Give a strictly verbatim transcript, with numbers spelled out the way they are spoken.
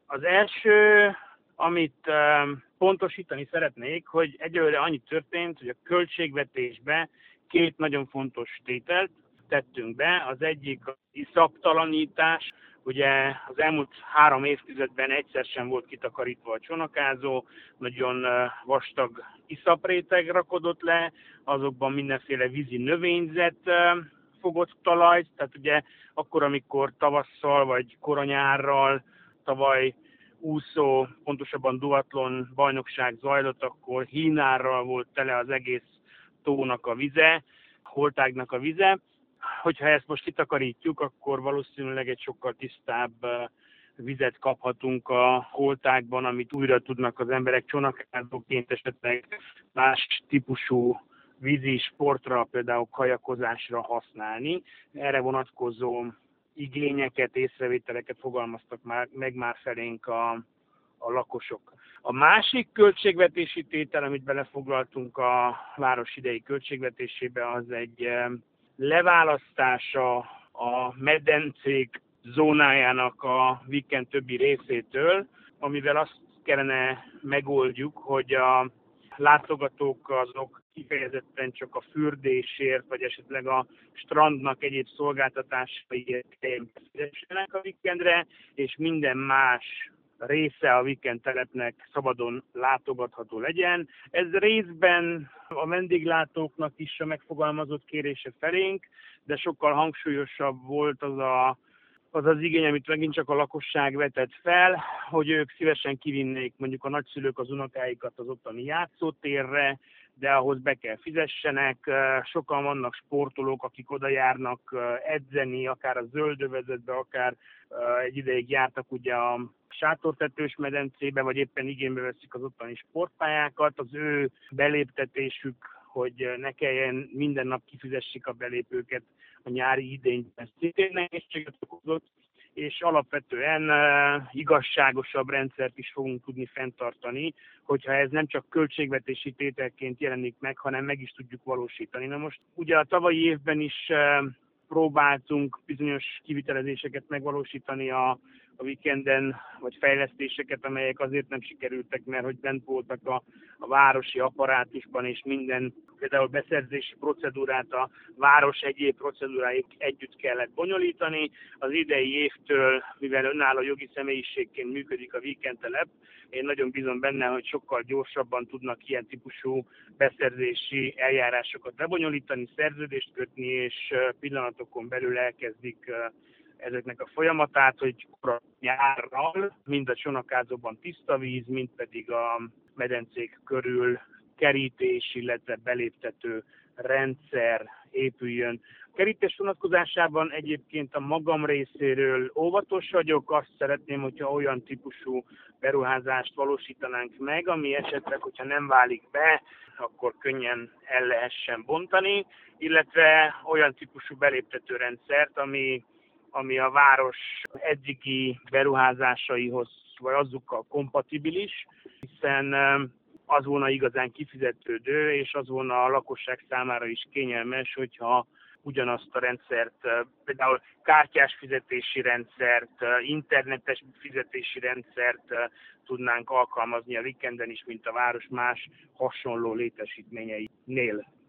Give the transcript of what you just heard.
Az első, amit um, pontosítani szeretnék, hogy egyelőre annyi történt, hogy a költségvetésbe két nagyon fontos tételt tettünk be. Az egyik az iszaptalanítás. Ugye az elmúlt három évtizedben egyszer sem volt kitakarítva a csonakázó, nagyon vastag iszapréteg rakodott le, azokban mindenféle vízi növényzet fogott talajt, tehát ugye akkor, amikor tavasszal vagy koranyárral tavaly úszó, pontosabban duatlon bajnokság zajlott, akkor hínárral volt tele az egész tónak a vize, holtágnak a vize. Hogyha ezt most kitakarítjuk, akkor valószínűleg egy sokkal tisztább vizet kaphatunk a holtágban, amit újra tudnak az emberek csonakázóként, esetleg más típusú vízi sportra, például kajakozásra használni. Erre vonatkozó igényeket, észrevételeket fogalmaztak már, meg már felénk a, a lakosok. A másik költségvetési tétel, amit belefoglaltunk a város idei költségvetésébe, az egy leválasztása a medencék zónájának a Viken többi részétől, amivel azt kellene megoldjuk, hogy a látogatók azok kifejezetten csak a fürdésért, vagy esetleg a strandnak egyéb szolgáltatásaiért fizessenek a Vikendre, és minden más része a Viken telepnek szabadon látogatható legyen. Ez részben a vendéglátóknak is a megfogalmazott kérése felénk, de sokkal hangsúlyosabb volt az a az az igény, amit megint csak a lakosság vetett fel, hogy ők szívesen kivinnék mondjuk a nagyszülők az unokáikat az ottani játszótérre, de ahhoz be kell fizessenek. Sokan vannak sportolók, akik oda járnak edzeni, akár a zöldövezetbe, akár egy ideig jártak ugye a sátortetős medencébe, vagy éppen igénybe veszik az ottani sportpályákat. Az ő beléptetésük, hogy ne kelljen minden nap kifizessék a belépőket a nyári idényben, szintén nehézséget okozott, és alapvetően uh, igazságosabb rendszert is fogunk tudni fenntartani, hogyha ez nem csak költségvetési tételként jelenik meg, hanem meg is tudjuk valósítani. Na most ugye a tavalyi évben is uh, próbáltunk bizonyos kivitelezéseket megvalósítani a, a Vikenden, vagy fejlesztéseket, amelyek azért nem sikerültek, mert hogy bent voltak a, a városi apparátusban, és minden, például beszerzési procedúrát a város egyéb procedúráik együtt kellett bonyolítani. Az idei évtől, mivel önálló jogi személyiségként működik a Viken telep, én nagyon bízom benne, hogy sokkal gyorsabban tudnak ilyen típusú beszerzési eljárásokat lebonyolítani, szerződést kötni, és pillanatokon belül elkezdik ezeknek a folyamatát, hogy nyárral mind a csonakázóban tiszta víz, mind pedig a medencék körül kerítés, illetve beléptető rendszer épüljön. A kerítés vonatkozásában egyébként a magam részéről óvatos vagyok, azt szeretném, hogyha olyan típusú beruházást valósítanánk meg, ami esetleg, hogyha nem válik be, akkor könnyen el lehessen bontani, illetve olyan típusú beléptető rendszert, ami ami a város eddigi beruházásaihoz, vagy azokkal kompatibilis, hiszen az volna igazán kifizetődő, és az volna a lakosság számára is kényelmes, hogyha ugyanazt a rendszert, például kártyás fizetési rendszert, internetes fizetési rendszert tudnánk alkalmazni a Vikenden is, mint a város más hasonló létesítményeinél.